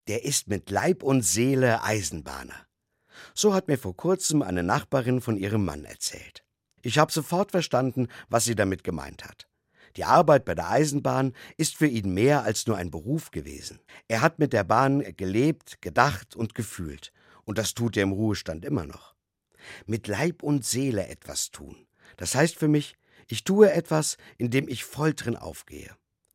der ist mit Leib und Seele Eisenbahner. So hat mir vor kurzem eine Nachbarin von ihrem Mann erzählt. Ich habe sofort verstanden, was sie damit gemeint hat. Die Arbeit bei der Eisenbahn ist für ihn mehr als nur ein Beruf gewesen. Er hat mit der Bahn gelebt, gedacht und gefühlt. Und das tut er im Ruhestand immer noch. Mit Leib und Seele etwas tun. Das heißt für mich, ich tue etwas, in dem ich voll drin aufgehe.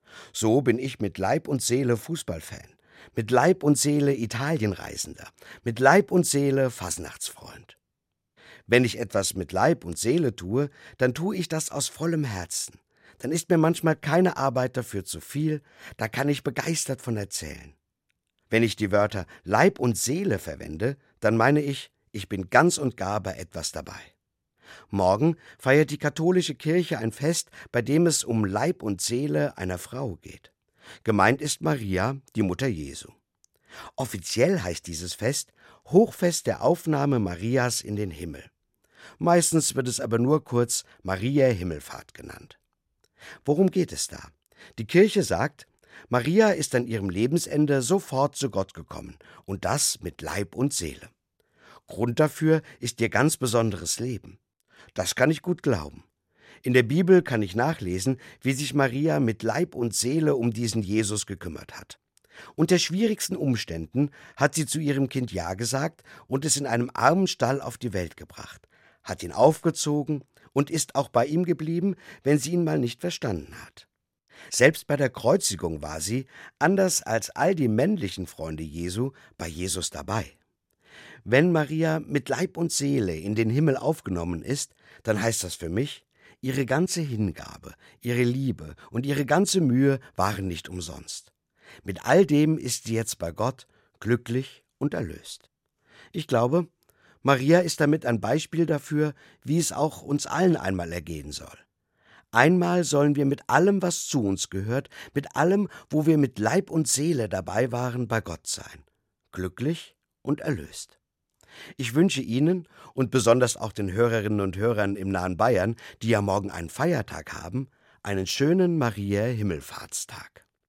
So bin ich mit Leib und Seele Fußballfan, mit Leib und Seele Italienreisender, mit Leib und Seele Fasnachtsfreund. Wenn ich etwas mit Leib und Seele tue, dann tue ich das aus vollem Herzen. Dann ist mir manchmal keine Arbeit dafür zu viel, da kann ich begeistert von erzählen. Wenn ich die Wörter Leib und Seele verwende, dann meine ich, ich bin ganz und gar bei etwas dabei. Morgen feiert die katholische Kirche ein Fest, bei dem es um Leib und Seele einer Frau geht. Gemeint ist Maria, die Mutter Jesu. Offiziell heißt dieses Fest Hochfest der Aufnahme Marias in den Himmel. Meistens wird es aber nur kurz Maria Himmelfahrt genannt. Worum geht es da? Die Kirche sagt, Maria ist an ihrem Lebensende sofort zu Gott gekommen, und das mit Leib und Seele. Grund dafür ist ihr ganz besonderes Leben. Das kann ich gut glauben. In der Bibel kann ich nachlesen, wie sich Maria mit Leib und Seele um diesen Jesus gekümmert hat. Unter schwierigsten Umständen hat sie zu ihrem Kind Ja gesagt und es in einem armen Stall auf die Welt gebracht, hat ihn aufgezogen und ist auch bei ihm geblieben, wenn sie ihn mal nicht verstanden hat. Selbst bei der Kreuzigung war sie, anders als all die männlichen Freunde Jesu, bei Jesus dabei. Wenn Maria mit Leib und Seele in den Himmel aufgenommen ist, dann heißt das für mich, ihre ganze Hingabe, ihre Liebe und ihre ganze Mühe waren nicht umsonst. Mit all dem ist sie jetzt bei Gott, glücklich und erlöst. Ich glaube, Maria ist damit ein Beispiel dafür, wie es auch uns allen einmal ergehen soll. Einmal sollen wir mit allem, was zu uns gehört, mit allem, wo wir mit Leib und Seele dabei waren, bei Gott sein, glücklich und erlöst. Ich wünsche Ihnen und besonders auch den Hörerinnen und Hörern im nahen Bayern, die ja morgen einen Feiertag haben, einen schönen Maria-Himmelfahrtstag.